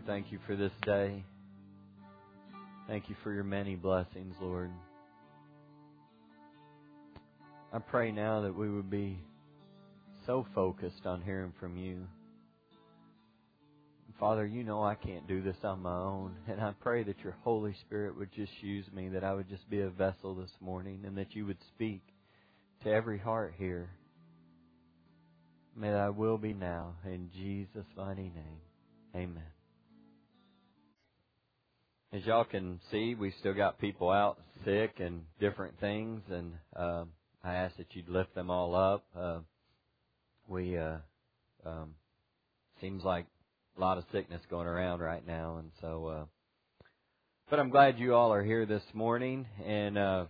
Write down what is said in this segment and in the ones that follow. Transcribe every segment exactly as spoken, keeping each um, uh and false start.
thank you for this day. Thank you for your many blessings, Lord. I pray now that we would be so focused on hearing from you. Father, you know I can't do this on my own, and I pray that your Holy Spirit would just use me, that I would just be a vessel this morning, and that you would speak to every heart here. May thy will be now, in Jesus' mighty name. Amen. As y'all can see, we still got people out sick and different things, and uh, I ask that you'd lift them all up. Uh, we uh, um, seems like a lot of sickness going around right now, and so. Uh, but I'm glad you all are here this morning, and uh,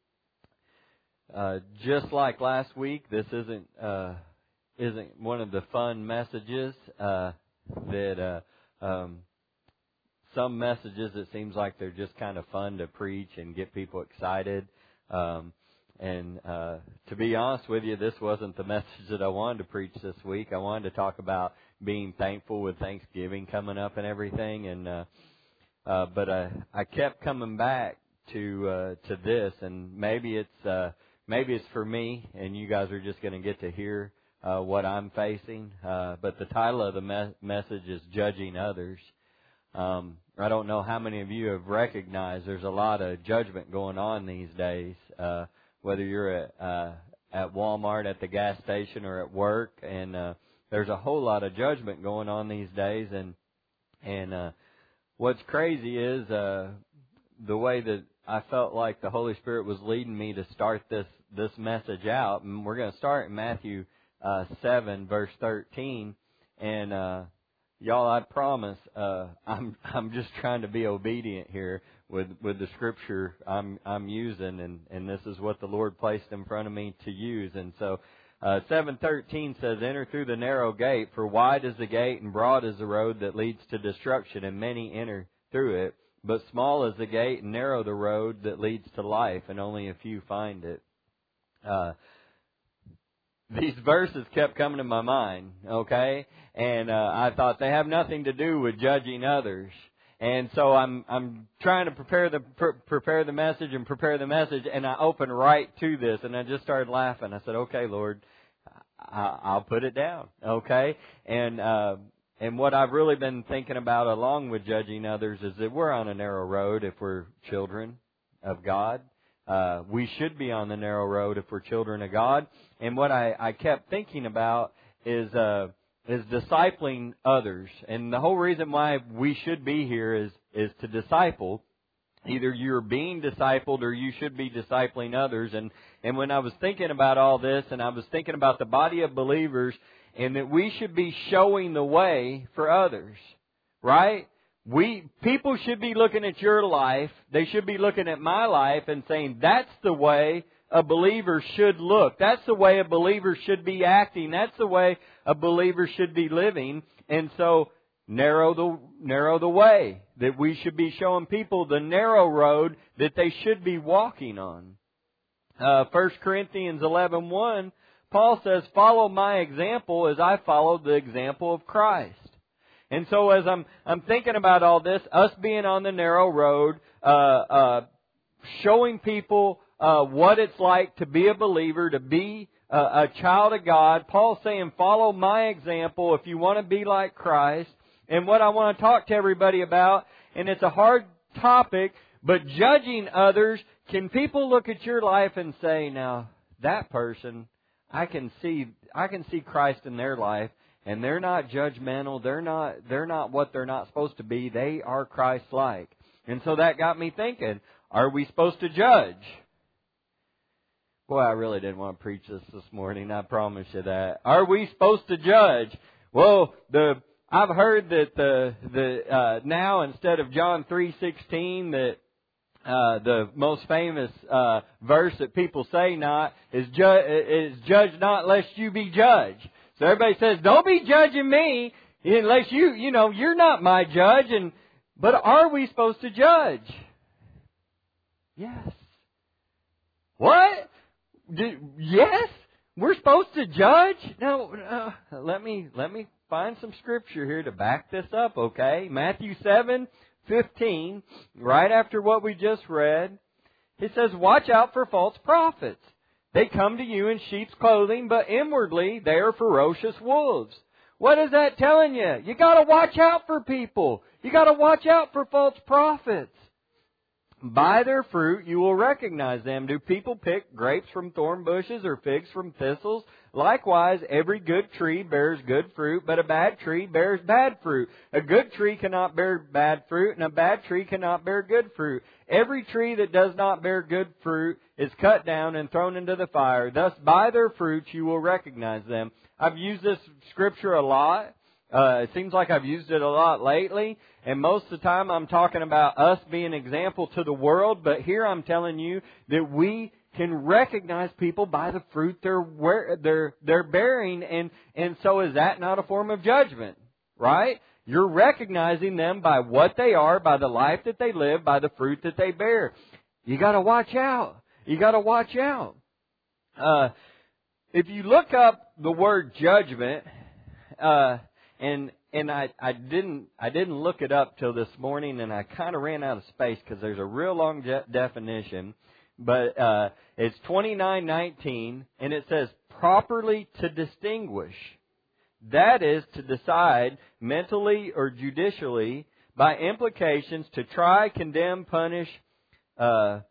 uh, just like last week, this isn't uh, isn't one of the fun messages uh, that. Uh, um, Some messages, it seems like they're just kind of fun to preach and get people excited. Um, and uh, to be honest with you, this wasn't the message that I wanted to preach this week. I wanted to talk about being thankful with Thanksgiving coming up and everything. And uh, uh, but I, I kept coming back to uh, to this, and maybe it's uh, maybe it's for me, and you guys are just going to get to hear uh, what I'm facing. Uh, but the title of the me- message is Judging Others. Um, I don't know how many of you have recognized there's a lot of judgment going on these days, uh, whether you're at, uh, at Walmart, at the gas station, or at work, and, uh, there's a whole lot of judgment going on these days, and, and, uh, what's crazy is, uh, the way that I felt like the Holy Spirit was leading me to start this, this message out, and we're going to start in Matthew, uh, seven, verse thirteen, and, uh, Y'all, I promise, uh, I'm, I'm just trying to be obedient here with, with the scripture I'm, I'm using, and, and this is what the Lord placed in front of me to use. And so, uh, seven thirteen says, enter through the narrow gate, for wide is the gate and broad is the road that leads to destruction, and many enter through it. But small is the gate and narrow the road that leads to life, and only a few find it. Uh, These verses kept coming to my mind, okay? And uh, I thought they have nothing to do with judging others. And so I'm I'm trying to prepare the pr- prepare the message and prepare the message, and I opened right to this, and I just started laughing. I said, "Okay, Lord, I- I'll put it down." Okay? And uh, and what I've really been thinking about along with judging others is that we're on a narrow road if we're children of God. Uh, we should be on the narrow road if we're children of God. And what I, I kept thinking about is uh, is discipling others. And the whole reason why we should be here is is to disciple. Either you're being discipled or you should be discipling others. And, and when I was thinking about all this, and I was thinking about the body of believers, and that we should be showing the way for others, right? We people should be looking at your life. They should be looking at my life and saying, that's the way a believer should look. That's the way a believer should be acting. That's the way a believer should be living. And so narrow the narrow the way that we should be showing people, the narrow road that they should be walking on. Uh, First Corinthians eleven one, Paul says, follow my example as I followed the example of Christ. And so as I'm I'm thinking about all this, us being on the narrow road, uh, uh, showing people uh, what it's like to be a believer, to be a, a child of God, Paul's saying, follow my example if you want to be like Christ. And what I want to talk to everybody about, and it's a hard topic, but judging others, can people look at your life and say, now, that person, I can see I can see Christ in their life. And they're not judgmental. They're not, they're not what they're not supposed to be. They are Christ-like. And so that got me thinking, are we supposed to judge? Boy, I really didn't want to preach this this morning. I promise you that. Are we supposed to judge? Well, the, I've heard that the, the, uh, now instead of John three sixteen, that, uh, the most famous, uh, verse that people say not is, ju- is judge not lest you be judged. So everybody says, don't be judging me unless you, you know, you're not my judge. And but are we supposed to judge? Yes. What? Do, yes? We're supposed to judge? No, uh, let me, let me find some scripture here to back this up, okay? Matthew seven fifteen, right after what we just read, it says, watch out for false prophets. They come to you in sheep's clothing, but inwardly they are ferocious wolves. What is that telling you? You got to watch out for people. You got to watch out for false prophets. By their fruit you will recognize them. Do people pick grapes from thorn bushes or figs from thistles? Likewise, every good tree bears good fruit, but a bad tree bears bad fruit. A good tree cannot bear bad fruit, and a bad tree cannot bear good fruit. Every tree that does not bear good fruit is cut down and thrown into the fire. Thus, by their fruits you will recognize them. I've used this scripture a lot. Uh, it seems like I've used it a lot lately, and most of the time I'm talking about us being an example to the world, but here I'm telling you that we can recognize people by the fruit they're they're they're bearing, and and so is that not a form of judgment, right? You're recognizing them by what they are, by the life that they live, by the fruit that they bear. You got to watch out. You got to watch out. Uh, if you look up the word judgment, uh, and and I I didn't I didn't look it up till this morning, and I kind of ran out of space because there's a real long je- definition. But uh, it's twenty-nine nineteen, and it says, properly to distinguish. That is to decide mentally or judicially, by implications, to try, condemn, punish, uh,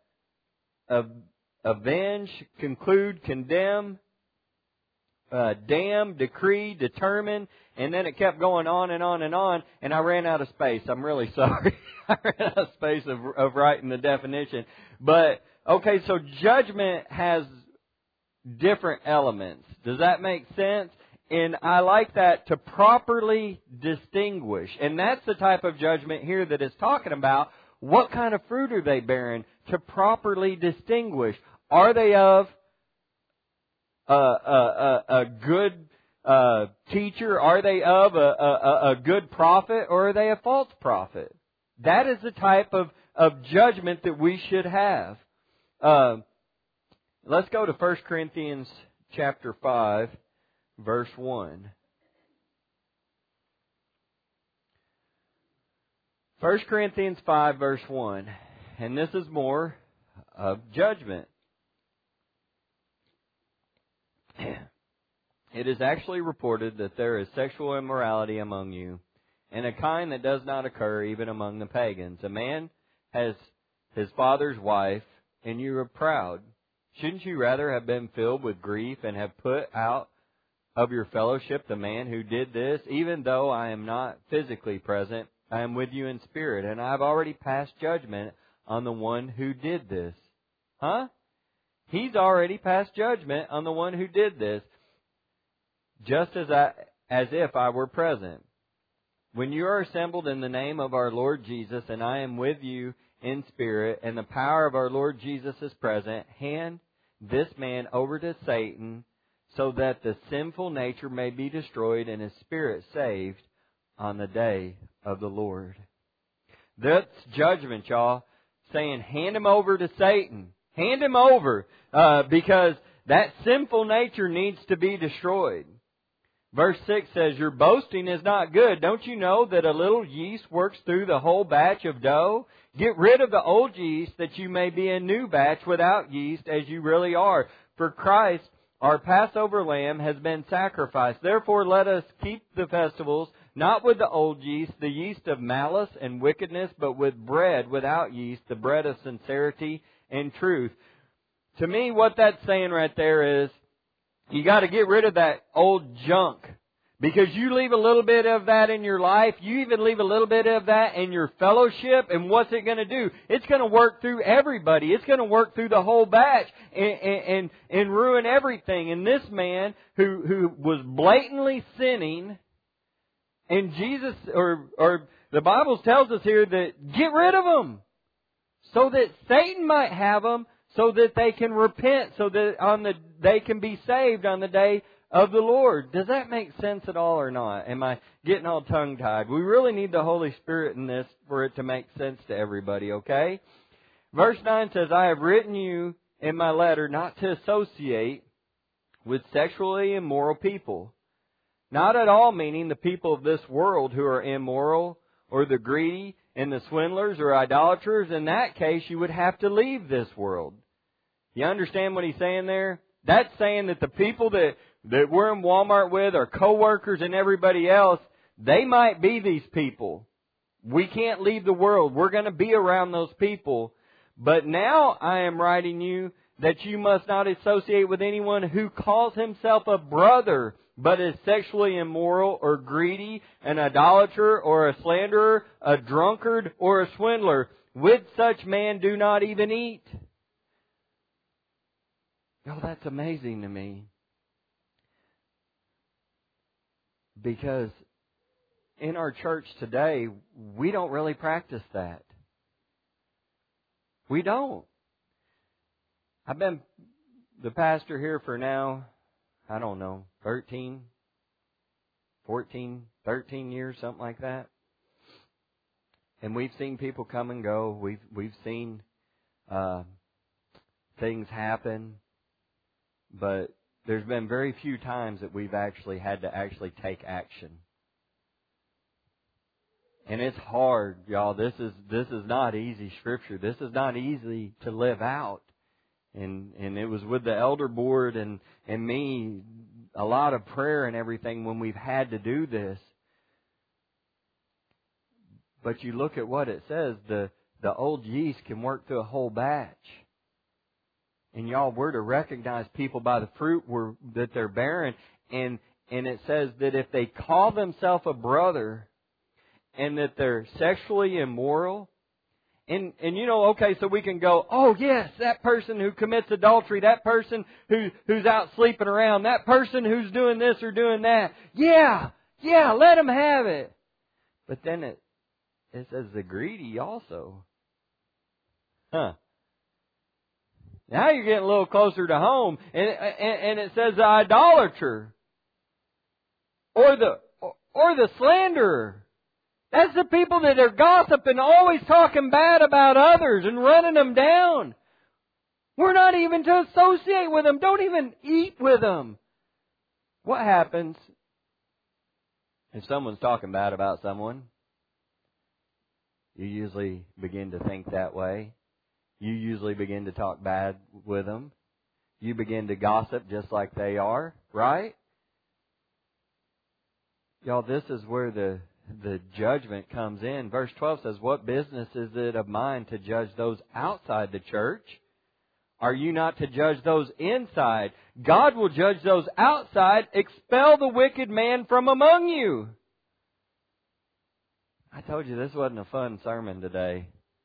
avenge, conclude, condemn, uh, damn, decree, determine, and then it kept going on and on and on, and I ran out of space. I'm really sorry. I ran out of space of, of writing the definition. But okay, so judgment has different elements. Does that make sense? And I like that, to properly distinguish. And that's the type of judgment here that it's talking about. What kind of fruit are they bearing? To properly distinguish. Are they of a, a, a, a good uh, teacher? Are they of a, a, a good prophet? Or are they a false prophet? That is the type of, of judgment that we should have. Uh, let's go to First Corinthians chapter five, verse one. First Corinthians five, verse one. And this is more of judgment. It is actually reported that there is sexual immorality among you, and a kind that does not occur even among the pagans. A man has his father's wife, and you are proud. Shouldn't you rather have been filled with grief and have put out of your fellowship the man who did this? Even though I am not physically present, I am with you in spirit, and I have already passed judgment on the one who did this. Huh? He's already passed judgment on the one who did this, just as I, as if I were present. When you are assembled in the name of our Lord Jesus, and I am with you in spirit, and the power of our Lord Jesus is present, hand this man over to Satan, so that the sinful nature may be destroyed and his spirit saved on the day of the Lord. That's judgment, y'all. Saying, hand him over to Satan. Hand him over, uh, because that sinful nature needs to be destroyed. Verse six says, your boasting is not good. Don't you know that a little yeast works through the whole batch of dough? Get rid of the old yeast, that you may be a new batch without yeast, as you really are. For Christ, our Passover lamb, has been sacrificed. Therefore let us keep the festivals, not with the old yeast, the yeast of malice and wickedness, but with bread without yeast, the bread of sincerity and truth. To me, what that's saying right there is, you got to get rid of that old junk. Because you leave a little bit of that in your life, you even leave a little bit of that in your fellowship, and what's it going to do? It's going to work through everybody. It's going to work through the whole batch and, and, and ruin everything. And this man who, who was blatantly sinning, and Jesus, or, or the Bible tells us here that get rid of them, so that Satan might have them, so that they can repent, so that on the they can be saved on the day of the Lord. Does that make sense at all or not? Am I getting all tongue-tied? We really need the Holy Spirit in this for it to make sense to everybody, okay? Verse nine says, I have written you in my letter not to associate with sexually immoral people, Not at all meaning the people of this world who are immoral or the greedy and the swindlers or idolaters. In that case, you would have to leave this world. You understand what he's saying there? That's saying that the people that, that we're in Walmart with, our coworkers and everybody else, they might be these people. We can't leave the world. We're going to be around those people. But now I am writing you that you must not associate with anyone who calls himself a brother, but is sexually immoral or greedy, an idolater or a slanderer, a drunkard or a swindler. With such man do not even eat. Oh, that's amazing to me. Because in our church today, we don't really practice that. We don't. I've been the pastor here for now, I don't know, thirteen, fourteen, thirteen years, something like that. And we've seen people come and go. We've we've seen uh, things happen. But there's been very few times that we've actually had to actually take action. And it's hard, y'all. This is this is not easy scripture. This is not easy to live out. And and it was with the elder board and, and me, a lot of prayer and everything when we've had to do this. But you look at what it says, the, the old yeast can work through a whole batch. And y'all, we're to recognize people by the fruit we're, that they're bearing. And, and it says that if they call themselves a brother and that they're sexually immoral, and, and you know, okay, so we can go, oh yes, that person who commits adultery, that person who, who's out sleeping around, that person who's doing this or doing that. Yeah, yeah, let them have it. But then it, it says the greedy also. Huh. Now you're getting a little closer to home. And, and, and it says the idolater. Or the, or the slanderer. That's the people that are gossiping, always talking bad about others and running them down. We're not even to associate with them. Don't even eat with them. What happens if someone's talking bad about someone? You usually begin to think that way. You usually begin to talk bad with them. You begin to gossip just like they are, right? Y'all, this is where the, the judgment comes in. Verse twelve says, what business is it of mine to judge those outside the church? Are you not to judge those inside? God will judge those outside. Expel the wicked man from among you. I told you this wasn't a fun sermon today.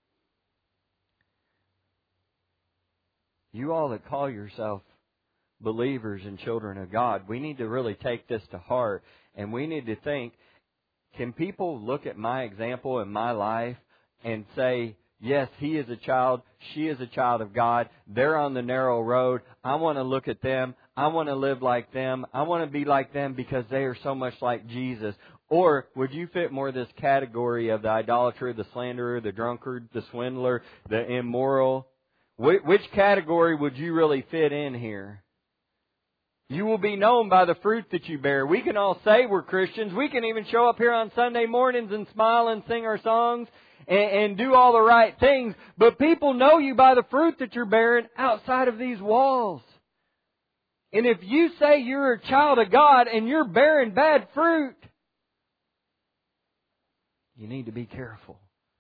You all that call yourself believers and children of God, we need to really take this to heart. And we need to think, can people look at my example in my life and say, yes, he is a child, she is a child of God, they're on the narrow road, I want to look at them, I want to live like them, I want to be like them because they are so much like Jesus. Or would you fit more this category of the idolater, the slanderer, the drunkard, the swindler, the immoral? Which category would you really fit in here? You will be known by the fruit that you bear. We can all say we're Christians. We can even show up here on Sunday mornings and smile and sing our songs and, and do all the right things. But people know you by the fruit that you're bearing outside of these walls. And if you say you're a child of God and you're bearing bad fruit, you need to be careful.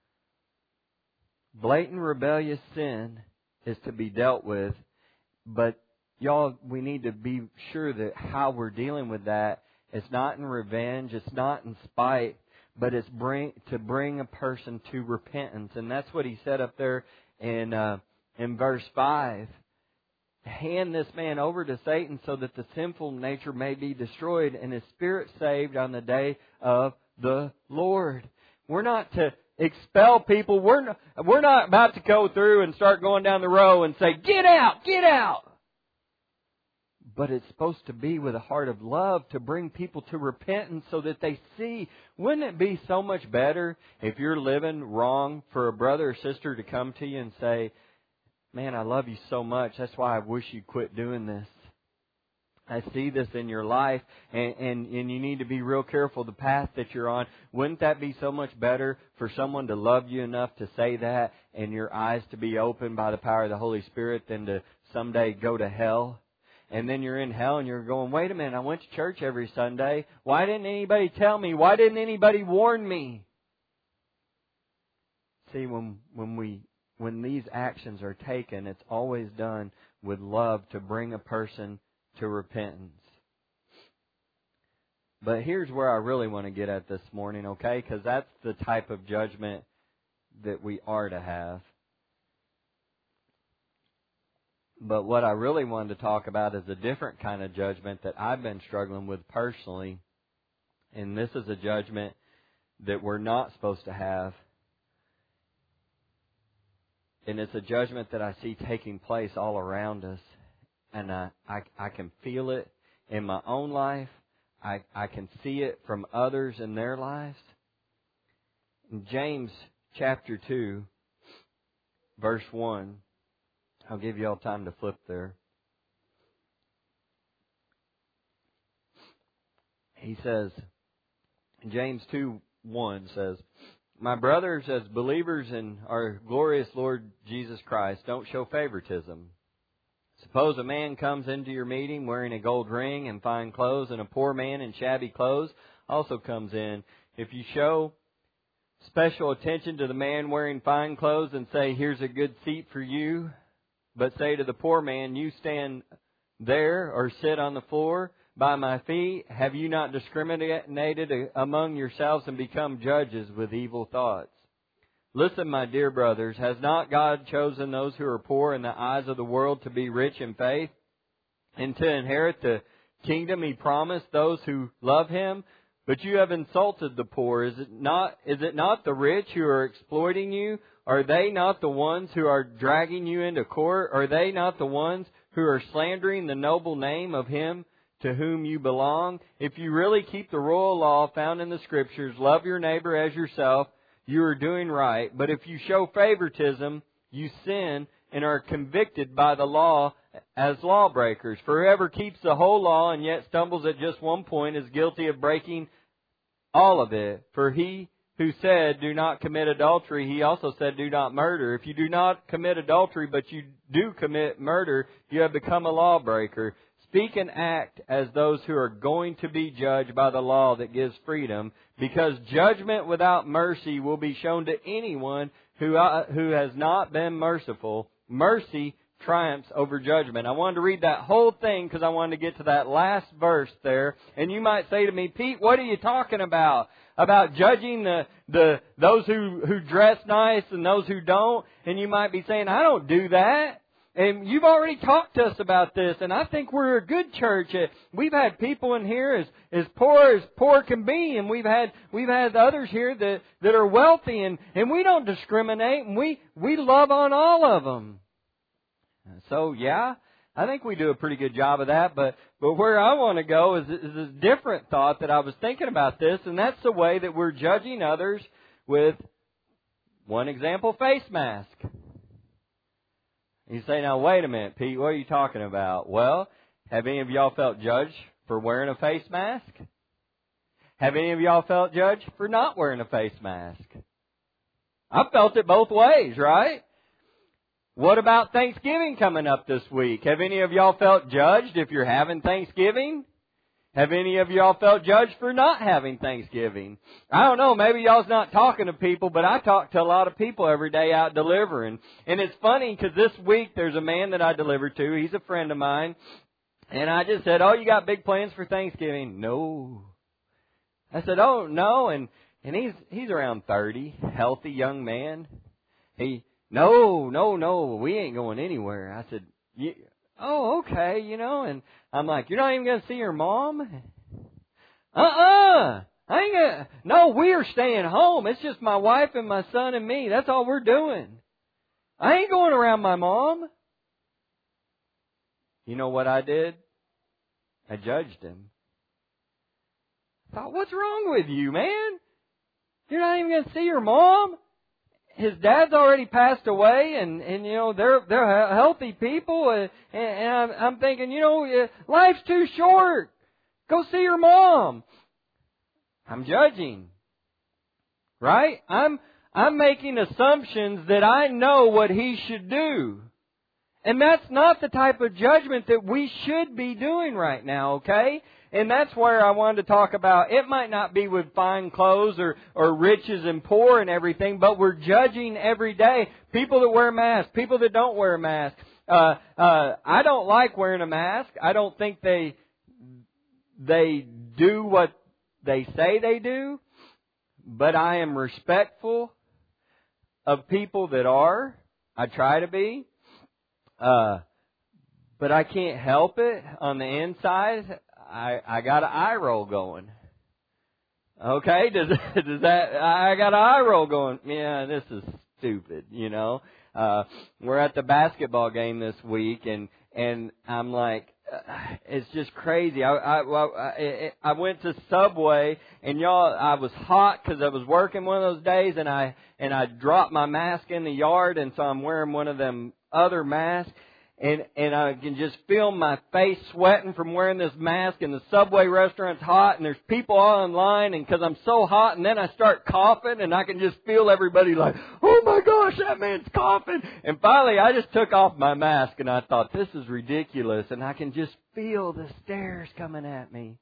Blatant rebellious sin is to be dealt with, but y'all, we need to be sure that how we're dealing with that, it's not in revenge, it's not in spite, but it's bring to bring a person to repentance. And that's what he said up there in uh, in verse five. Hand this man over to Satan so that the sinful nature may be destroyed and his spirit saved on the day of the Lord. We're not to expel people. We're not, we're not about to go through and start going down the row and say, get out, get out. But it's supposed to be with a heart of love to bring people to repentance so that they see. Wouldn't it be so much better if you're living wrong for a brother or sister to come to you and say, man, I love you so much. That's why I wish you'd quit doing this. I see this in your life, and, and, and you need to be real careful the path that you're on. Wouldn't that be so much better for someone to love you enough to say that and your eyes to be opened by the power of the Holy Spirit than to someday go to hell? And then you're in hell and you're going, wait a minute, I went to church every Sunday. Why didn't anybody tell me? Why didn't anybody warn me? See, when when we when these actions are taken, it's always done with love to bring a person to repentance. But here's where I really want to get at this morning, okay? Because that's the type of judgment that we are to have. But what I really wanted to talk about is a different kind of judgment that I've been struggling with personally. And this is a judgment that we're not supposed to have. And it's a judgment that I see taking place all around us. And I, I, I can feel it in my own life. I, I can see it from others in their lives. In James chapter two, verse one, I'll give you all time to flip there. He says, James two one says, my brothers, as believers in our glorious Lord Jesus Christ, don't show favoritism. Suppose a man comes into your meeting wearing a gold ring and fine clothes, and a poor man in shabby clothes also comes in. If you show special attention to the man wearing fine clothes and say, here's a good seat for you, but say to the poor man, you stand there or sit on the floor by my feet, have you not discriminated among yourselves and become judges with evil thoughts? Listen, my dear brothers, has not God chosen those who are poor in the eyes of the world to be rich in faith and to inherit the kingdom He promised those who love Him? But you have insulted the poor. Is it not, is it not the rich who are exploiting you? Are they not the ones who are dragging you into court? Are they not the ones who are slandering the noble name of Him to whom you belong? If you really keep the royal law found in the Scriptures, love your neighbor as yourself, you are doing right. But if you show favoritism, you sin and are convicted by the law as lawbreakers. For whoever keeps the whole law and yet stumbles at just one point is guilty of breaking all of it. For he who said, do not commit adultery, he also said, do not murder. If you do not commit adultery, but you do commit murder, you have become a lawbreaker. Speak and act as those who are going to be judged by the law that gives freedom, because judgment without mercy will be shown to anyone who uh, who has not been merciful. Mercy triumphs over judgment. I wanted to read that whole thing because I wanted to get to that last verse there. And you might say to me, Pete, what are you talking about? About judging the, the those who, who dress nice and those who don't? And you might be saying, I don't do that. And you've already talked to us about this, and I think we're a good church. We've had people in here as, as poor as poor can be, and we've had we've had others here that, that are wealthy, and, and we don't discriminate, and we, we love on all of them. So, yeah, I think we do a pretty good job of that, but, but where I want to go is, is a different thought that I was thinking about this, and that's the way that we're judging others with, one example, face mask. You say, now, wait a minute, Pete, what are you talking about? Well, have any of y'all felt judged for wearing a face mask? Have any of y'all felt judged for not wearing a face mask? I've felt it both ways, right? What about Thanksgiving coming up this week? Have any of y'all felt judged if you're having Thanksgiving? Have any of y'all felt judged for not having Thanksgiving? I don't know, maybe y'all's not talking to people, but I talk to a lot of people every day out delivering. And it's funny because this week there's a man that I delivered to. He's a friend of mine. And I just said, oh, you got big plans for Thanksgiving? No. I said, oh, no. And and he's he's around thirty, healthy young man. He, no, no, no, we ain't going anywhere. I said, yeah. Oh, okay, you know, and I'm like, you're not even going to see your mom? Uh-uh. I ain't gonna, no, we are staying home. It's just my wife and my son and me. That's all we're doing. I ain't going around my mom. You know what I did? I judged him. I thought, what's wrong with you, man? You're not even going to see your mom? his dad's already passed away, and, and you know, they're they're healthy people, and, and I'm, I'm thinking, you know, life's too short. Go see your mom. I'm judging. Right? I'm I'm making assumptions that I know what he should do. And that's not the type of judgment that we should be doing right now, okay? And that's where I wanted to talk about, it might not be with fine clothes or, or riches and poor and everything, but we're judging every day. People that wear masks, people that don't wear masks. Uh, uh, I don't like wearing a mask. I don't think they, they do what they say they do. But I am respectful of people that are. I try to be. Uh, but I can't help it. On the inside, I, I got an eye roll going. Okay? Does, does that, I got an eye roll going. Yeah, this is stupid, you know. Uh, we're at the basketball game this week, and, and I'm like, it's just crazy. I, I, I, I went to Subway, and y'all, I was hot because I was working one of those days, and I, and I dropped my mask in the yard, and so I'm wearing one of them other masks, and, and I can just feel my face sweating from wearing this mask, and the Subway restaurant's hot, and there's people all in line, and because I'm so hot, and then I start coughing, and I can just feel everybody like, oh my gosh, that man's coughing. And finally, I just took off my mask, and I thought, this is ridiculous, and I can just feel the stares coming at me.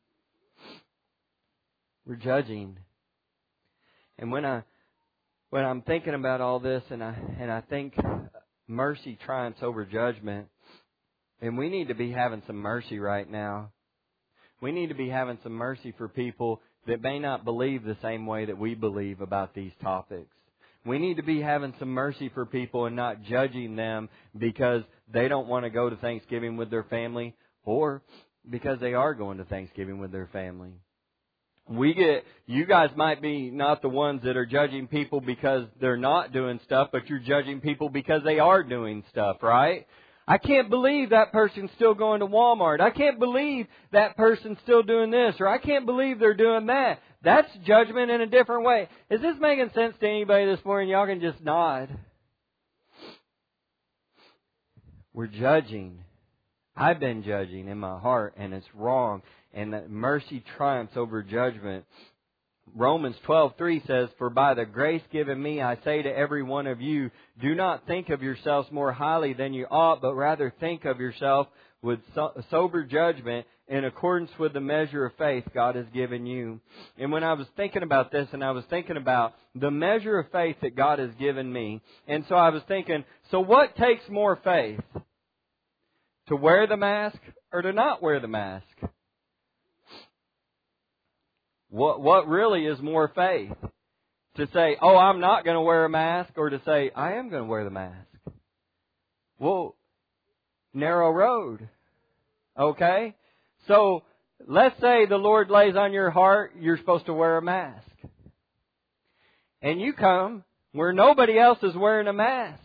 We're judging. And when I, when I'm thinking about all this, and I, and I think mercy triumphs over judgment, and we need to be having some mercy right now. We need to be having some mercy for people that may not believe the same way that we believe about these topics. We need to be having some mercy for people and not judging them because they don't want to go to Thanksgiving with their family, or because they are going to Thanksgiving with their family. We get, you guys might be not the ones that are judging people because they're not doing stuff, but you're judging people because they are doing stuff, right? I can't believe that person's still going to Walmart. I can't believe that person's still doing this, or I can't believe they're doing that. That's judgment in a different way. Is this making sense to anybody this morning? Y'all can just nod. We're judging. I've been judging in my heart, and it's wrong. And that mercy triumphs over judgment. Romans twelve three says, for by the grace given me, I say to every one of you, do not think of yourselves more highly than you ought, but rather think of yourself with sober judgment in accordance with the measure of faith God has given you. And when I was thinking about this, and I was thinking about the measure of faith that God has given me, and so I was thinking, so what takes more faith? To wear the mask or to not wear the mask? What what really is more faith? To say, oh, I'm not going to wear a mask, or to say, I am going to wear the mask? Well, narrow road. Okay? So, let's say the Lord lays on your heart, you're supposed to wear a mask. And you come where nobody else is wearing a mask.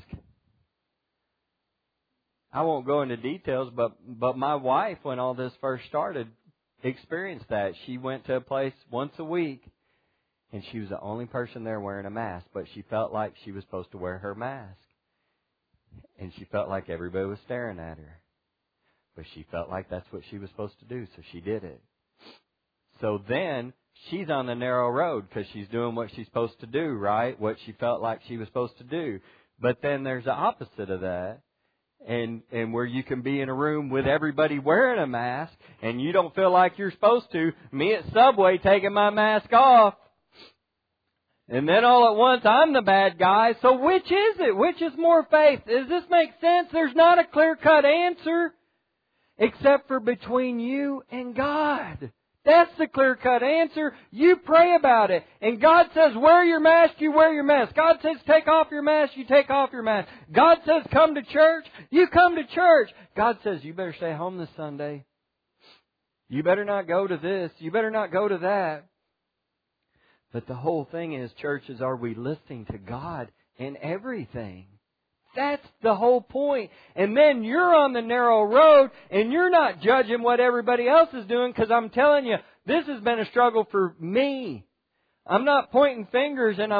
I won't go into details, but but my wife, when all this first started, experienced that. She went to a place once a week, and she was the only person there wearing a mask, but she felt like she was supposed to wear her mask. And she felt like everybody was staring at her. But she felt like that's what she was supposed to do, so she did it. So then, she's on the narrow road because she's doing what she's supposed to do, right? What she felt like she was supposed to do. But then there's the opposite of that. And and where you can be in a room with everybody wearing a mask, and you don't feel like you're supposed to. Me at Subway taking my mask off. And then all at once, I'm the bad guy. So which is it? Which is more faith? Does this make sense? There's not a clear-cut answer, except for between you and God. That's the clear-cut answer. You pray about it. And God says, wear your mask, you wear your mask. God says, take off your mask, you take off your mask. God says, come to church, you come to church. God says, you better stay home this Sunday. You better not go to this. You better not go to that. But the whole thing is, churches, are we listening to God in everything? That's the whole point. And then you're on the narrow road, and you're not judging what everybody else is doing, because I'm telling you, this has been a struggle for me. I'm not pointing fingers, and I'm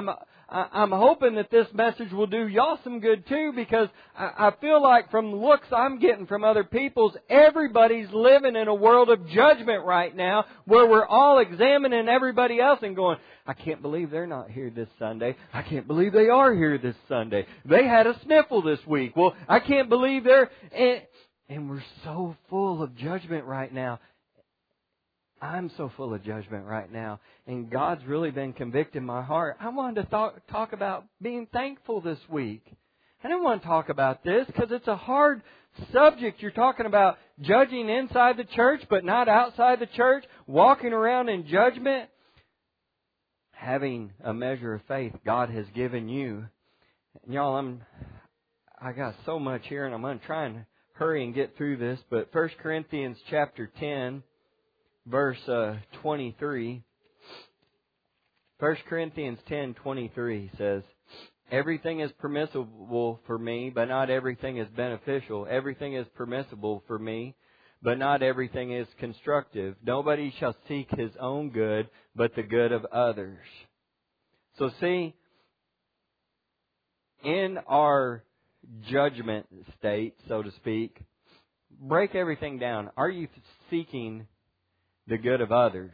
I, I'm hoping that this message will do y'all some good too, because I, I feel like from the looks I'm getting from other people's, everybody's living in a world of judgment right now, where we're all examining everybody else and going, I can't believe they're not here this Sunday. I can't believe they are here this Sunday. They had a sniffle this week. Well, I can't believe they're... And, and we're so full of judgment right now. I'm so full of judgment right now. And God's really been convicting my heart. I wanted to talk, talk about being thankful this week. I didn't want to talk about this because it's a hard subject. You're talking about judging inside the church but not outside the church, walking around in judgment. Having a measure of faith God has given you. And y'all, I'm, I got so much here, and I'm going to try and hurry and get through this. But First Corinthians chapter ten, verse uh, twenty-three. First Corinthians ten twenty-three says, everything is permissible for me, but not everything is beneficial. Everything is permissible for me, but not everything is constructive. Nobody shall seek his own good, but the good of others. So see, in our judgment state, so to speak, break everything down. Are you seeking the good of others?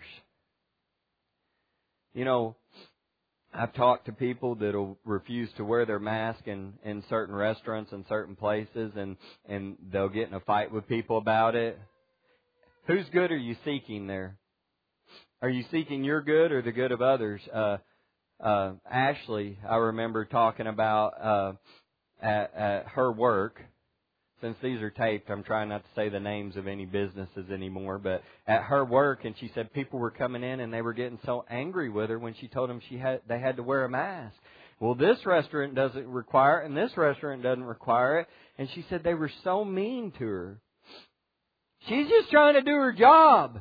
You know, I've talked to people that will refuse to wear their mask in, in certain restaurants and certain places, and, and they'll get in a fight with people about it. Whose good are you seeking there? Are you seeking your good or the good of others? Uh, uh, Ashley, I remember talking about uh, at, at her work. Since these are taped, I'm trying not to say the names of any businesses anymore, but at her work, and she said people were coming in and they were getting so angry with her when she told them she had they had to wear a mask. Well, this restaurant doesn't require it, and this restaurant doesn't require it. And she said they were so mean to her. She's just trying to do her job.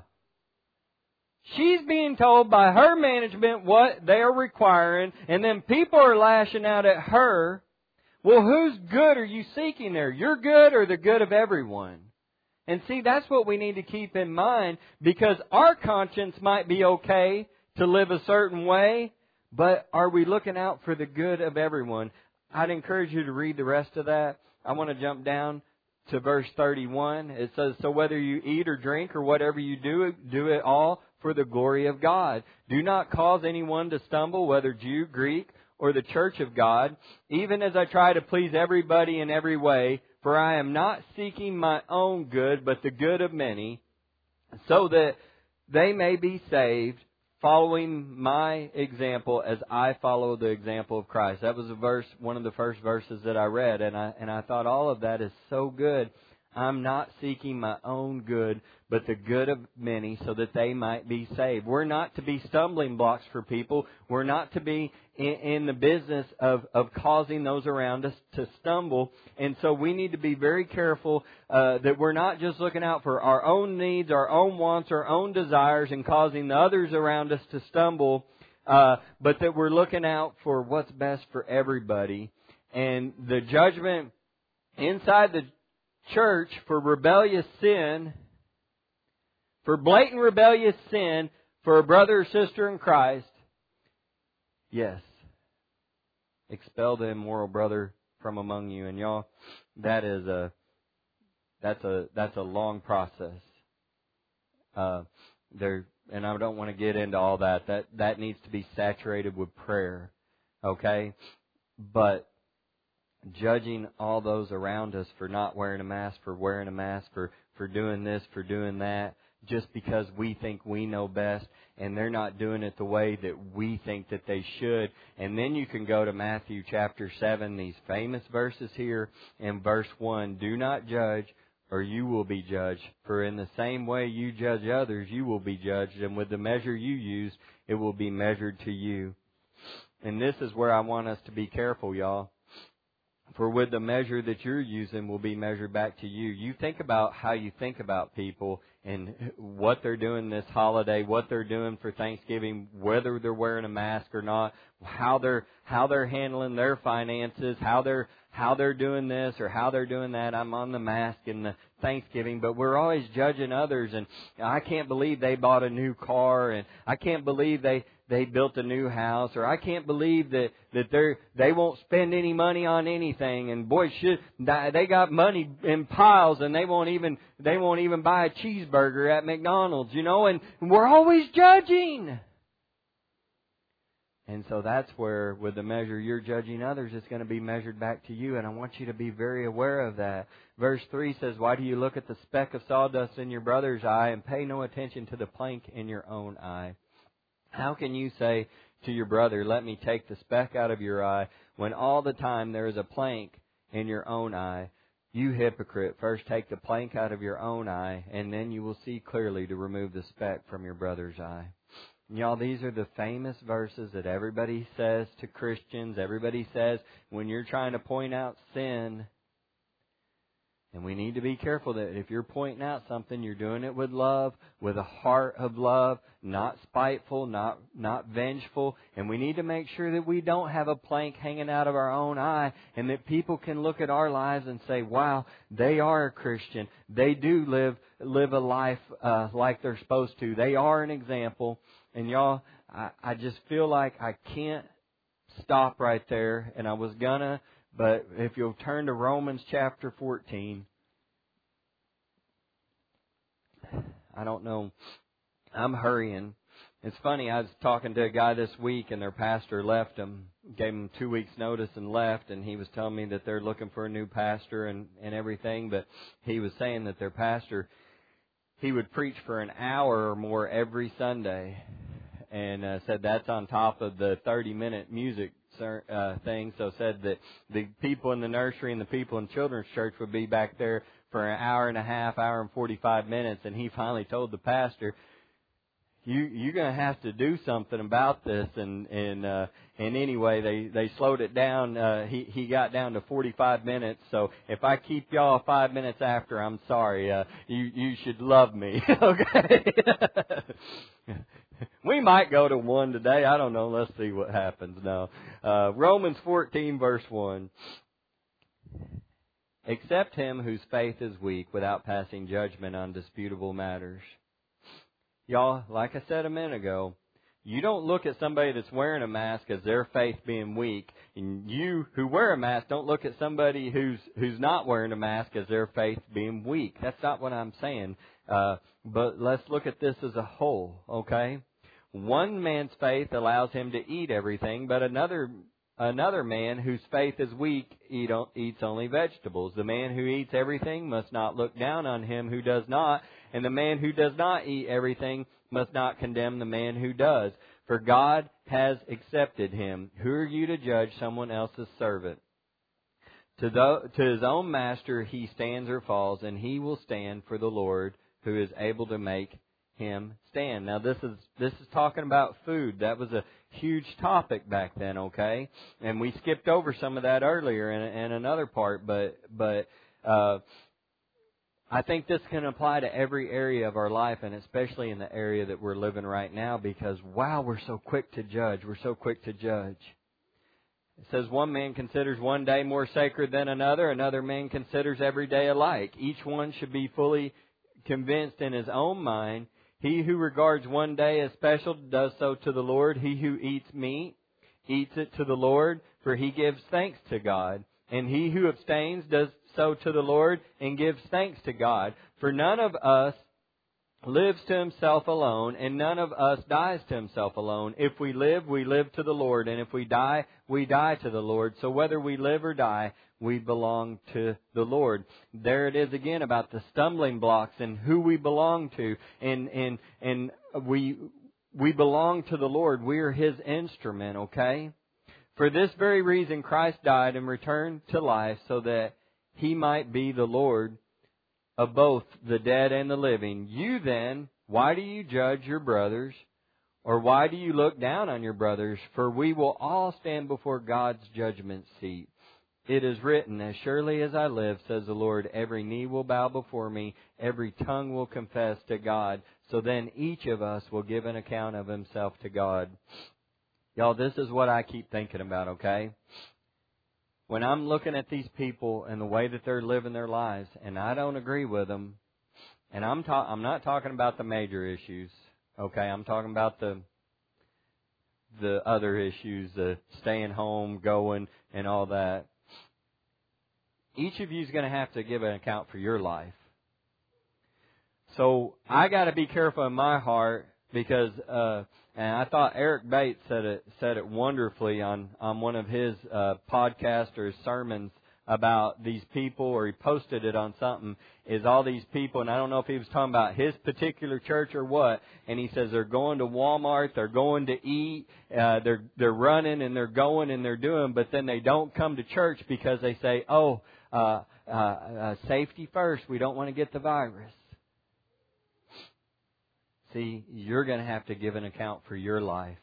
She's being told by her management what they're requiring, and then people are lashing out at her. Well, whose good are you seeking there? Your good or the good of everyone? And see, that's what we need to keep in mind, because our conscience might be okay to live a certain way, but are we looking out for the good of everyone? I'd encourage you to read the rest of that. I want to jump down to verse thirty-one. It says, so whether you eat or drink or whatever you do, do it all for the glory of God. Do not cause anyone to stumble, whether Jew, Greek, or the church of God, even as I try to please everybody in every way, for I am not seeking my own good, but the good of many, so that they may be saved, following my example as I follow the example of Christ. That was a verse, one of the first verses that I read, and I and I thought all of that is so good. I'm not seeking my own good, but the good of many, so that they might be saved. We're not to be stumbling blocks for people. We're not to be in, in the business of, of causing those around us to stumble. And so we need to be very careful uh, that we're not just looking out for our own needs, our own wants, our own desires, and causing the others around us to stumble, uh, but that we're looking out for what's best for everybody. And the judgment inside the church for rebellious sin, for blatant rebellious sin, for a brother or sister in Christ, yes, expel the immoral brother from among you. And y'all, that is a that's a that's a long process. Uh, there, and I don't want to get into all that. That that needs to be saturated with prayer. Okay, but judging all those around us for not wearing a mask, for wearing a mask, for, for doing this, for doing that, just because we think we know best, and they're not doing it the way that we think that they should. And then you can go to Matthew chapter seven, these famous verses here, in verse one, do not judge, or you will be judged. For in the same way you judge others, you will be judged, and with the measure you use, it will be measured to you. And this is where I want us to be careful, y'all. For with the measure that you're using will be measured back to you. You think about how you think about people and what they're doing this holiday, what they're doing for Thanksgiving, whether they're wearing a mask or not, how they're how they're handling their finances, how they're how they're doing this or how they're doing that. I'm on the mask and the Thanksgiving, but we're always judging others. And I can't believe they bought a new car, and I can't believe they they built a new house, or I can't believe that that they're they won't spend any money on anything, and boy, shit, they got money in piles, and they won't even they won't even buy a cheeseburger at McDonald's, you know, and we're always judging. And so that's where, with the measure you're judging others, it's going to be measured back to you. And I want you to be very aware of that. Verse three says, why do you look at the speck of sawdust in your brother's eye and pay no attention to the plank in your own eye? How can you say to your brother, let me take the speck out of your eye, when all the time there is a plank in your own eye? You hypocrite, first take the plank out of your own eye, and then you will see clearly to remove the speck from your brother's eye. Y'all, these are the famous verses that everybody says to Christians. Everybody says when you're trying to point out sin. And we need to be careful that if you're pointing out something, you're doing it with love, with a heart of love, not spiteful, not not vengeful. And we need to make sure that we don't have a plank hanging out of our own eye, and that people can look at our lives and say, wow, they are a Christian. They do live live a life uh, like they're supposed to. They are an example. And y'all, I, I just feel like I can't stop right there, and I was gonna, but if you'll turn to Romans chapter fourteen. I don't know. I'm hurrying. It's funny, I was talking to a guy this week, and their pastor left him, gave him two weeks' notice and left, and he was telling me that they're looking for a new pastor and, and everything, but he was saying that their pastor, he would preach for an hour or more every Sunday, and uh, said that's on top of the thirty-minute music uh, thing. So said that the people in the nursery and the people in children's church would be back there for an hour and a half, hour and forty-five minutes. And he finally told the pastor, "You you're going to have to do something about this." And and uh, and anyway, they they slowed it down. Uh, he he got down to forty-five minutes. So if I keep y'all five minutes after, I'm sorry. Uh, you you should love me, okay? We might go to one today. I don't know. Let's see what happens now. Uh, Romans fourteen, verse one. Accept him whose faith is weak without passing judgment on disputable matters. Y'all, like I said a minute ago, you don't look at somebody that's wearing a mask as their faith being weak. And you who wear a mask don't look at somebody who's who's not wearing a mask as their faith being weak. That's not what I'm saying. Uh, but let's look at this as a whole, okay? One man's faith allows him to eat everything, but another another man whose faith is weak eat, eats only vegetables. The man who eats everything must not look down on him who does not, and the man who does not eat everything must not condemn the man who does. For God has accepted him. Who are you to judge someone else's servant? To, the, to his own master he stands or falls, and he will stand for the Lord who is able to make him stand. Now this is this is talking about food. That was a huge topic back then, okay? And we skipped over some of that earlier in, in another part, but but uh, I think this can apply to every area of our life, and especially in the area that we're living right now, because wow, we're so quick to judge. We're so quick to judge. It says one man considers one day more sacred than another, another man considers every day alike. Each one should be fully convinced in his own mind. He who regards one day as special does so to the Lord. He who eats meat eats it to the Lord, for he gives thanks to God. And he who abstains does so to the Lord and gives thanks to God. For none of us lives to himself alone, and none of us dies to himself alone. If we live, we live to the Lord, and if we die, we die to the Lord. So whether we live or die, we belong to the Lord. There it is again about the stumbling blocks and who we belong to, and and and we we belong to the Lord. We are His instrument, okay? For this very reason, Christ died and returned to life, so that He might be the Lord of both the dead and the living. You then, why do you judge your brothers? Or why do you look down on your brothers? For we will all stand before God's judgment seat. It is written, as surely as I live, says the Lord, every knee will bow before me, every tongue will confess to God. So then each of us will give an account of himself to God. Y'all, this is what I keep thinking about, okay? When I'm looking at these people and the way that they're living their lives, and I don't agree with them, and I'm ta- I'm not talking about the major issues, okay? I'm talking about the the other issues, the staying home, going, and all that. Each of you is going to have to give an account for your life. So I got to be careful in my heart because, uh, and I thought Eric Bates said it said it wonderfully on on one of his uh, podcasts or his sermons about these people, or he posted it on something. Is all these people, and I don't know if he was talking about his particular church or what. And he says they're going to Walmart, they're going to eat, uh, they're they're running and they're going and they're doing, but then they don't come to church because they say, oh, uh, uh, uh, safety first. We don't want to get the virus. See, you're going to have to give an account for your life.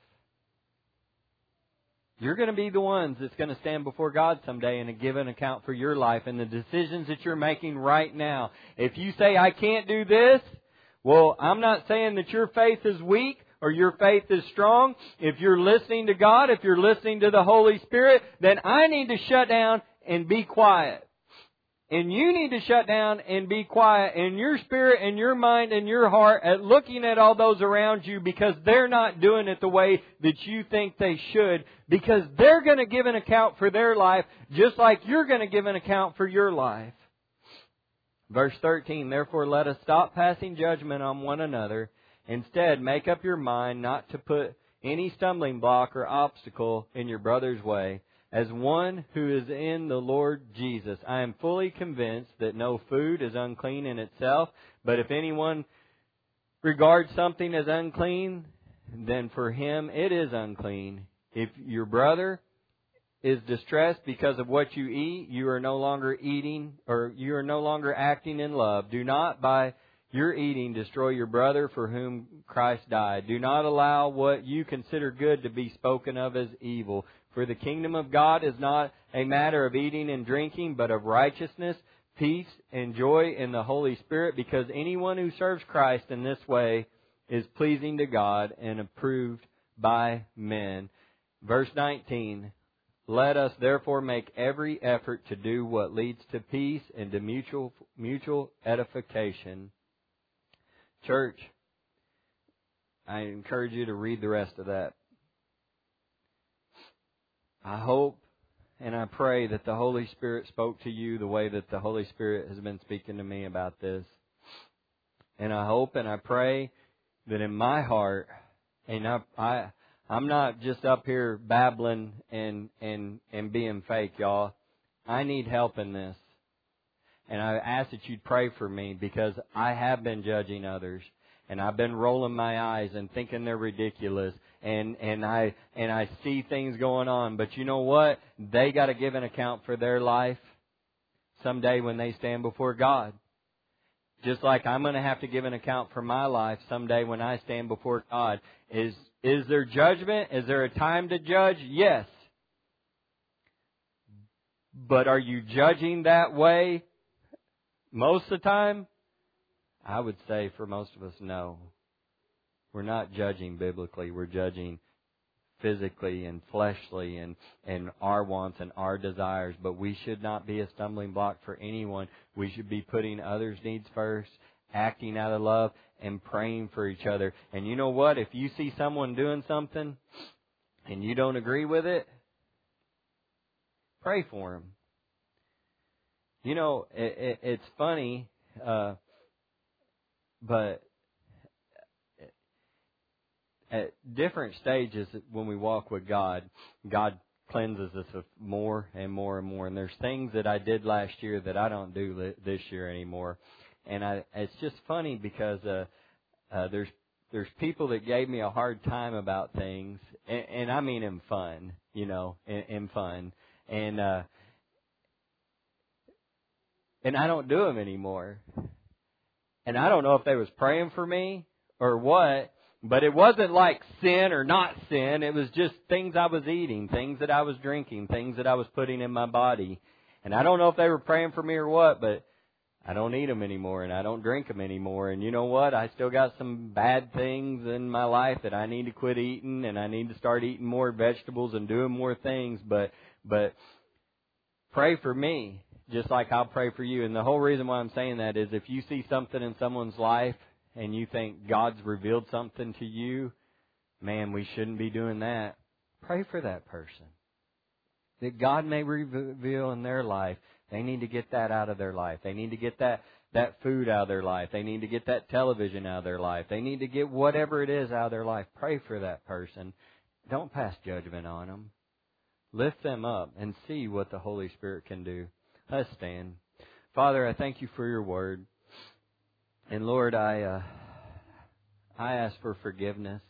You're going to be the ones that's going to stand before God someday and give an account for your life and the decisions that you're making right now. If you say, I can't do this, well, I'm not saying that your faith is weak or your faith is strong. If you're listening to God, if you're listening to the Holy Spirit, then I need to shut down and be quiet. And you need to shut down and be quiet in your spirit and your mind and your heart at looking at all those around you because they're not doing it the way that you think they should, because they're going to give an account for their life just like you're going to give an account for your life. Verse thirteen, therefore let us stop passing judgment on one another. Instead, make up your mind not to put any stumbling block or obstacle in your brother's way. As one who is in the Lord Jesus, I am fully convinced that no food is unclean in itself, but if anyone regards something as unclean, then for him it is unclean. If your brother is distressed because of what you eat, you are no longer eating, or you are no longer acting in love. Do not by your eating destroy your brother for whom Christ died. Do not allow what you consider good to be spoken of as evil. For the kingdom of God is not a matter of eating and drinking, but of righteousness, peace, and joy in the Holy Spirit, because anyone who serves Christ in this way is pleasing to God and approved by men. Verse nineteen, let us therefore make every effort to do what leads to peace and to mutual mutual edification. Church, I encourage you to read the rest of that. I hope and I pray that the Holy Spirit spoke to you the way that the Holy Spirit has been speaking to me about this. And I hope and I pray that in my heart, and I, I I'm not just up here babbling and, and, and being fake, y'all. I need help in this. And I ask that you'd pray for me because I have been judging others. And I've been rolling my eyes and thinking they're ridiculous. And, and I and I see things going on. But you know what? They got to give an account for their life someday when they stand before God. Just like I'm going to have to give an account for my life someday when I stand before God. Is, is there judgment? Is there a time to judge? Yes. But are you judging that way most of the time? I would say for most of us, no. We're not judging biblically. We're judging physically and fleshly and, and our wants and our desires. But we should not be a stumbling block for anyone. We should be putting others' needs first, acting out of love, and praying for each other. And you know what? If you see someone doing something and you don't agree with it, pray for them. You know, it, it, it's funny, uh, but at different stages when we walk with God, God cleanses us of more and more and more. And there's things that I did last year that I don't do this year anymore. And I, it's just funny because uh, uh, there's there's people that gave me a hard time about things, and, and I mean in fun, you know, in, in fun, and uh, and I don't do them anymore. And I don't know if they was praying for me or what, but it wasn't like sin or not sin. It was just things I was eating, things that I was drinking, things that I was putting in my body. And I don't know if they were praying for me or what, but I don't eat them anymore and I don't drink them anymore. And you know what? I still got some bad things in my life that I need to quit eating, and I need to start eating more vegetables and doing more things. But, but pray for me. Just like I'll pray for you. And the whole reason why I'm saying that is if you see something in someone's life and you think God's revealed something to you, man, we shouldn't be doing that. pray for that person. That God may reveal in their life, they need to get that out of their life. They need to get that, that food out of their life. They need to get that television out of their life. They need to get whatever it is out of their life. Pray for that person. Don't pass judgment on them. Lift them up and see what the Holy Spirit can do. Let's stand. Father, I thank you for your word. And Lord, I uh, I ask for forgiveness.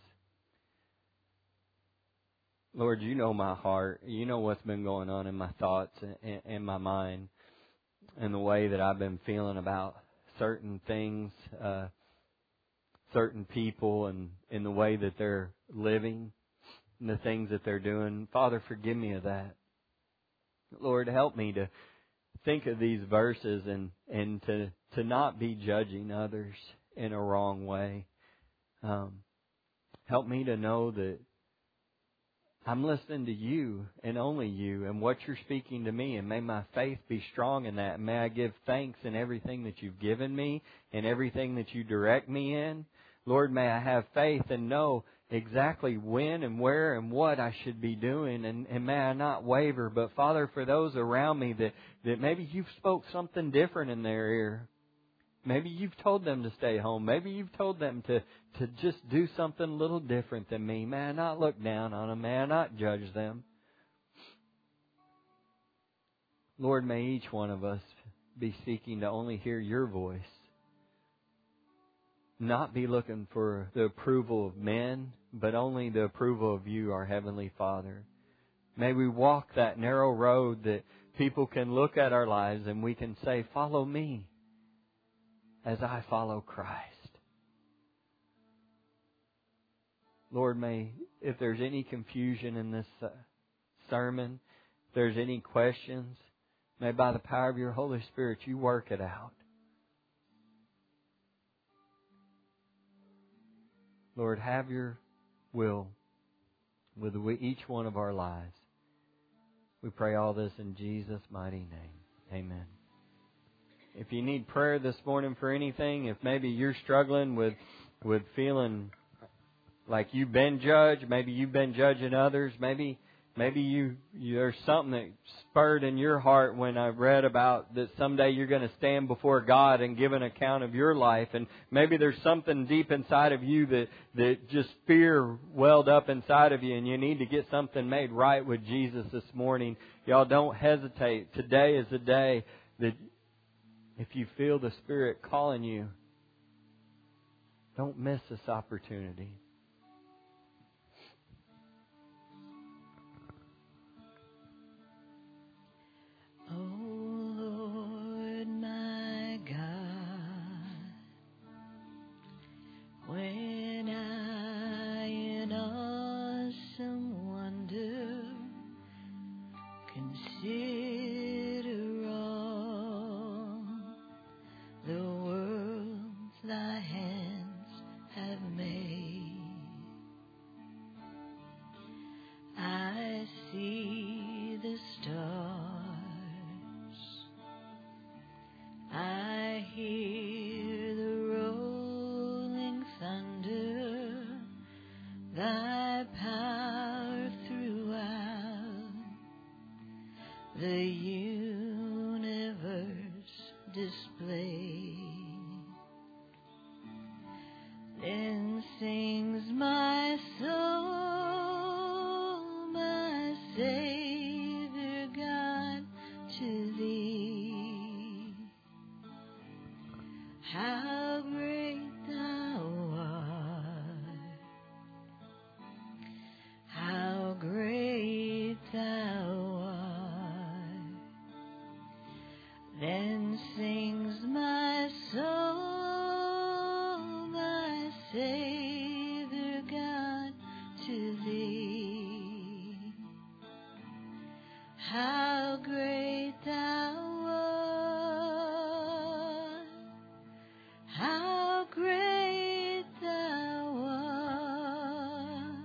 Lord, you know my heart. You know what's been going on in my thoughts and in my mind and the way that I've been feeling about certain things, uh, certain people, and in the way that they're living and the things that they're doing. Father, forgive me of that. Lord, help me to think of these verses and, and to, to not be judging others in a wrong way. Um, help me to know that I'm listening to you and only you and what you're speaking to me, and may my faith be strong in that. And may I give thanks in everything that you've given me and everything that you direct me in. Lord, may I have faith and know exactly when and where and what I should be doing, and, and may I not waver. But Father, for those around me that, that maybe you've spoke something different in their ear, maybe you've told them to stay home. Maybe you've told them to, to just do something a little different than me. May I not look down on them. May I not judge them. Lord, may each one of us be seeking to only hear your voice. Not be looking for the approval of men, but only the approval of you, our Heavenly Father. May we walk that narrow road that people can look at our lives and we can say, follow me as I follow Christ. Lord, may, if there's any confusion in this uh, sermon, if there's any questions, may by the power of your Holy Spirit you work it out. Lord, have your will with each one of our lives. We pray all this in Jesus' mighty name. Amen. If you need prayer this morning for anything, if maybe you're struggling with with feeling like you've been judged, maybe you've been judging others, maybe maybe you, you there's something that spurred in your heart when I read about that someday you're going to stand before God and give an account of your life, and maybe there's something deep inside of you that, that just fear welled up inside of you, and you need to get something made right with Jesus this morning. Y'all, don't hesitate. Today is the day that if you feel the Spirit calling you, don't miss this opportunity. Oh Lord, my God, when I in awesome wonder consider all the worlds thy hands have made, I see the stars, I hear the rolling thunder, thy power throughout the universe display. Then sings my soul, my Savior God, to thee. How great thou art, how great thou art. Then sings my soul, my Savior God, to thee. How great thou art, how great thou art.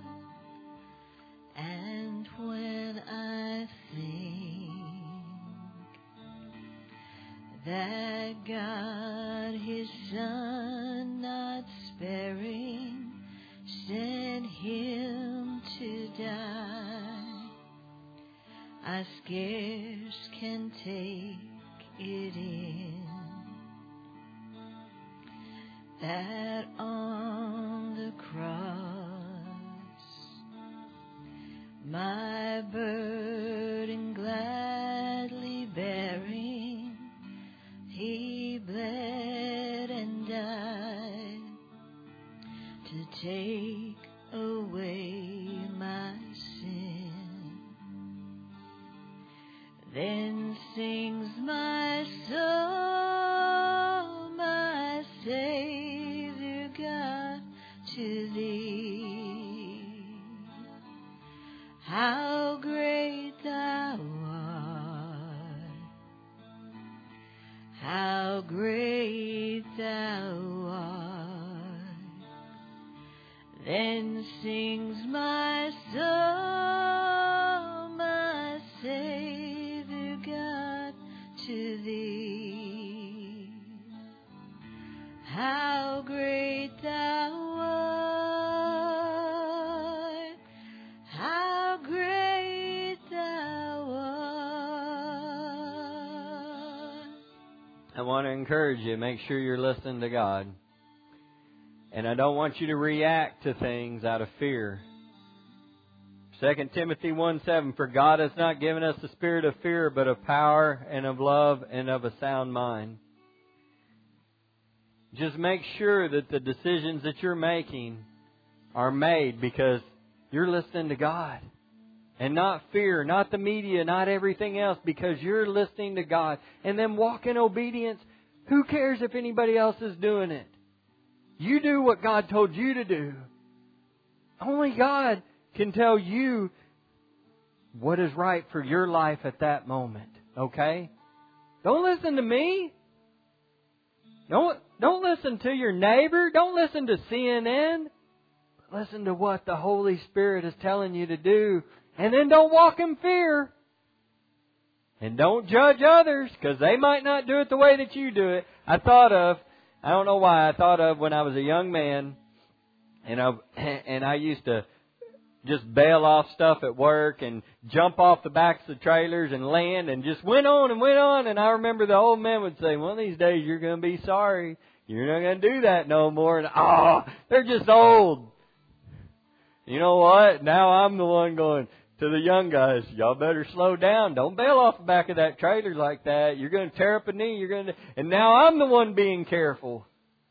And when I think that God his Son not sparing sent him to die, I scarce can take it in, that on the cross my burden gladly bearing, He bled and died to take away my sin. Then sings my soul, my Savior God, to Thee. How great Thou art, how great Thou art. Then sings my soul, my Savior God, to Thee. How great Thou art, how great Thou art. I want to encourage you, make sure you're listening to God. And I don't want you to react to things out of fear. Second Timothy one seven, for God has not given us the spirit of fear, but of power and of love and of a sound mind. Just make sure that the decisions that you're making are made because you're listening to God. And not fear, not the media, not everything else, because you're listening to God. And then walk in obedience. Who cares if anybody else is doing it? You do what God told you to do. Only God can tell you what is right for your life at that moment. Okay? Don't listen to me. Don't, don't listen to your neighbor. Don't listen to C N N. Listen to what the Holy Spirit is telling you to do. And then don't walk in fear. And don't judge others, because they might not do it the way that you do it. I thought of, I don't know why, I thought of when I was a young man, and I, and I used to just bail off stuff at work and jump off the backs of the trailers and land and just went on and went on. And I remember the old man would say, one of these days you're going to be sorry. You're not going to do that no more. And oh, they're just old. You know what? Now I'm the one going to the young guys, y'all better slow down. Don't bail off the back of that trailer like that. You're going to tear up a knee. You're going to, and now I'm the one being careful.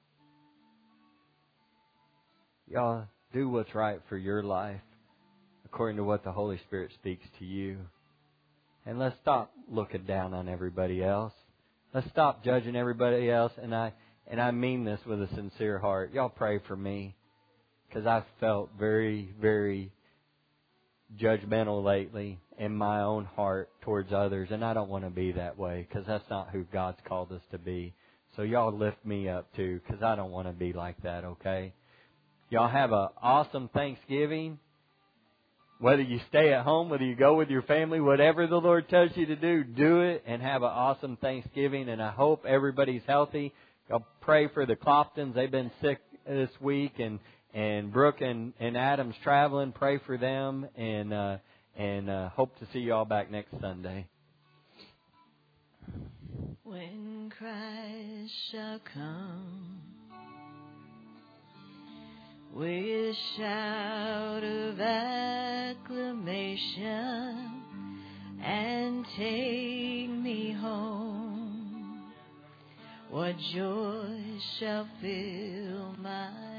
Y'all do what's right for your life according to what the Holy Spirit speaks to you. And let's stop looking down on everybody else. Let's stop judging everybody else. And I and I mean this with a sincere heart. Y'all pray for me, because I've felt very, very judgmental lately in my own heart towards others. And I don't want to be that way, because that's not who God's called us to be. So y'all lift me up too, because I don't want to be like that, okay? Y'all have an awesome Thanksgiving. Whether you stay at home, whether you go with your family, whatever the Lord tells you to do, do it, and have an awesome Thanksgiving. And I hope everybody's healthy. Y'all pray for the Cloptons. They've been sick this week, and and Brooke and, and Adam's traveling. Pray for them, and uh, and uh, hope to see you all back next Sunday. When Christ shall come with shout of acclamation and take me home, what joy shall fill my